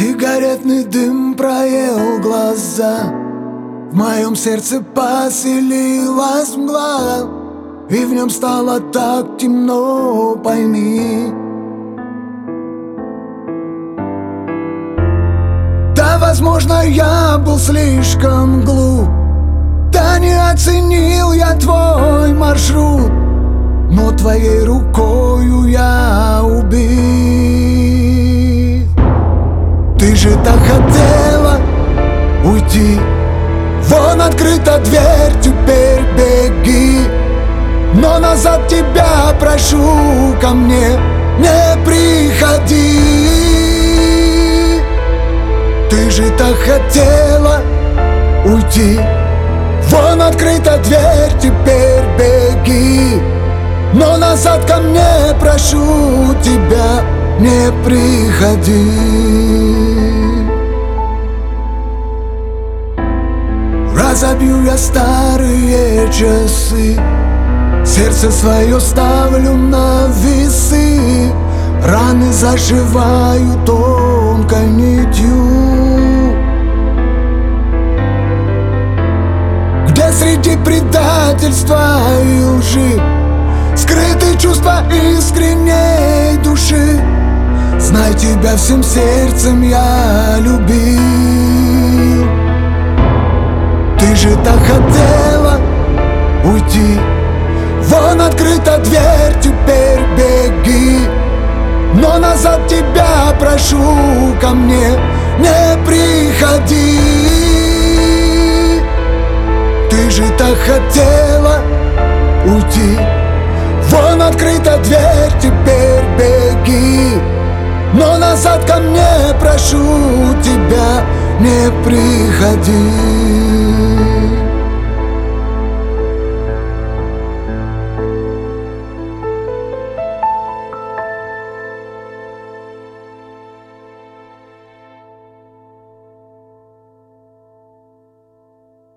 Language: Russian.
Сигаретный дым проел глаза, в моем сердце поселилась мгла, и в нем стало так темно, пойми. Да, возможно, я был слишком глуп, да не оценил я твой маршрут, но твоей рукою я убит. Ты же так хотела уйти, вон открыта дверь, теперь беги. Но назад тебя прошу, ко мне не приходи. Ты же так хотела уйти, вон открыта дверь, теперь беги. Но назад ко мне прошу тебя, не приходи. Разобью я старые часы, сердце свое ставлю на весы, раны зашиваю тонкой нитью, где среди предательства и лжи скрыты чувства искренней души. Знай, тебя всем сердцем я любил. Ты же так хотела уйти, вон открыта дверь, теперь беги. Но назад тебя прошу, ко мне не приходи. Ты же так хотела уйти, вон открыта дверь, теперь беги. Но назад ко мне прошу тебя, не приходи.